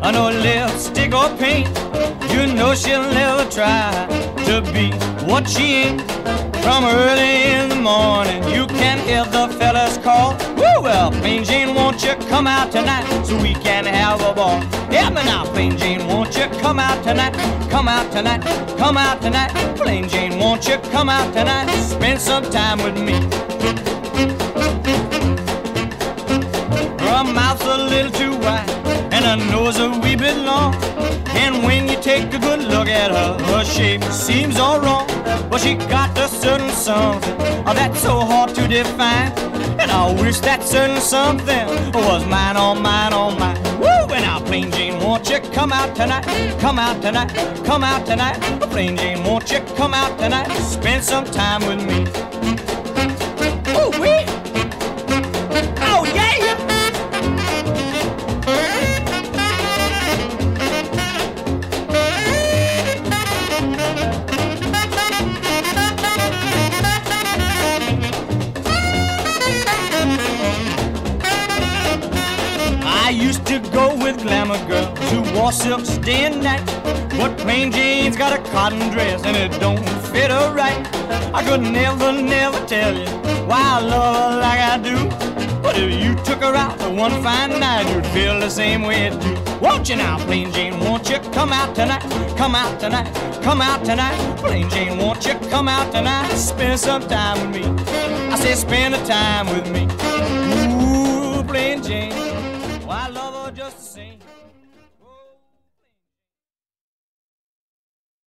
no lipstick or paint. You know she'll never try to be what she ain't. From early in the morning, you can hear the fellas call. Woo, well, Plain Jane, won't you come out tonight so we can have a ball? Yeah, but now, Plain Jane, won't you come out tonight? Come out tonight, come out tonight. Plain Jane, won't you come out tonight? Spend some time with me. Her mouth's a little too wide and her nose a wee bit long. And when you take a good look at her, her shape seems all wrong. But she got a certain something that's so hard to define. And I wish that certain something was mine, oh mine, oh mine. Woo! And now, Plain Jane, won't you come out tonight? Come out tonight, come out tonight. Plain Jane, won't you come out tonight? Spend some time with me. Ooh, wee! Oh, yeah! I used to go with glamour girls who wore silks day and night. But Plain Jane's got a cotton dress and it don't fit her right. I could never, never tell you why I love her like I do. But if you took her out for one fine night, you'd feel the same way too. Won't you now, Plain Jane, won't you come out tonight? Come out tonight, come out tonight. Plain Jane, won't you come out tonight? Spend some time with me. I say spend the time with me. Ooh, Plain Jane, I love her just